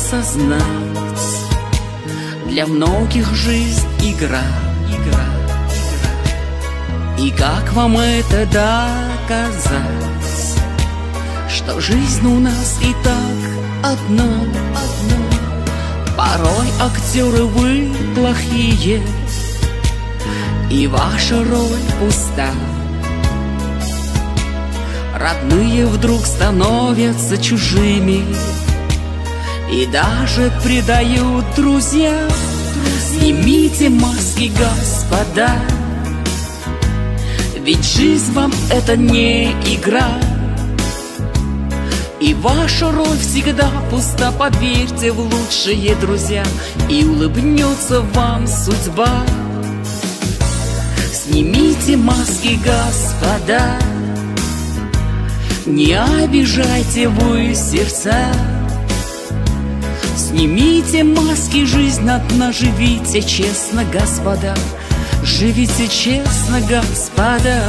осознать, для многих жизнь игра. И как вам это доказать, что жизнь у нас и так одна? Порой актеры вы плохие, и ваша роль пуста. Родные вдруг становятся чужими, и даже предают друзья. Снимите маски, господа, ведь жизнь вам это не игра. И ваша роль всегда пуста, поверьте в лучшие друзья, и улыбнется вам судьба. Снимите маски, господа, не обижайте вы сердца. Снимите маски, жизнь одна, живите честно, господа, живите честно, господа.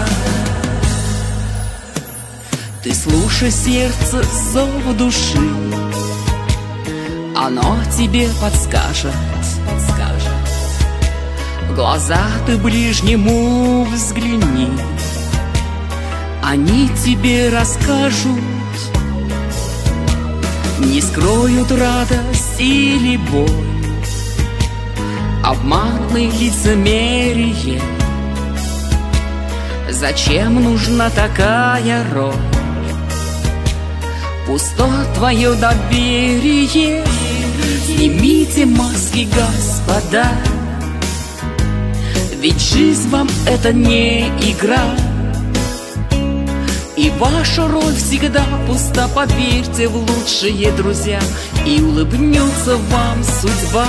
Ты слушай сердце, зов души, оно тебе подскажет. В глаза ты ближнему взгляни, они тебе расскажут, не скроют радость или боль, обманное лицемерие. Зачем нужна такая роль? Пусто твое доверие. Снимите маски, господа, ведь жизнь вам это не игра. И ваша роль всегда пуста, поверьте в лучшие друзья, и улыбнется вам судьба.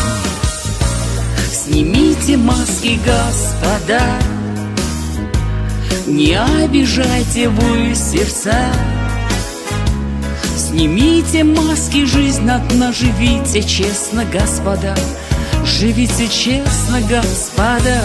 Снимите маски, господа, не обижайте вы сердца. Снимите маски, жизнь одна, живите честно, господа, живите честно, господа.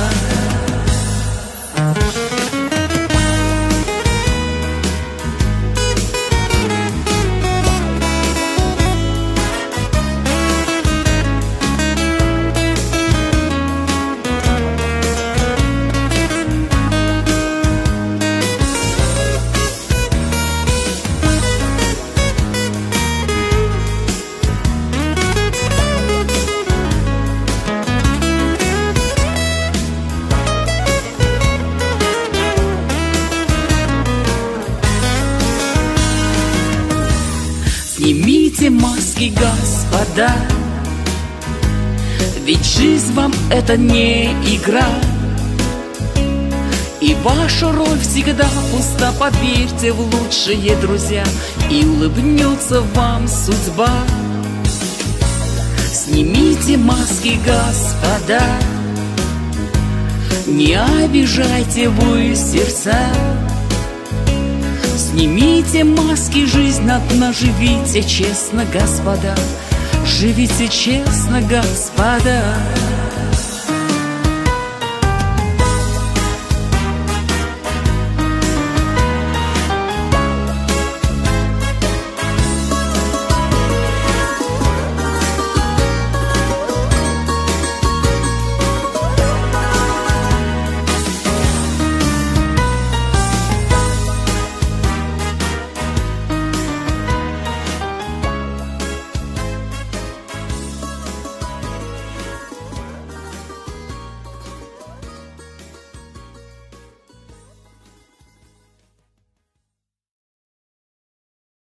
Снимите маски, господа, ведь жизнь вам это не игра. И ваша роль всегда пуста, поверьте в лучшие друзья, и улыбнется вам судьба. Снимите маски, господа, не обижайте вы сердца. Снимите маски, жизнь одна, живите честно, господа, живите честно, господа.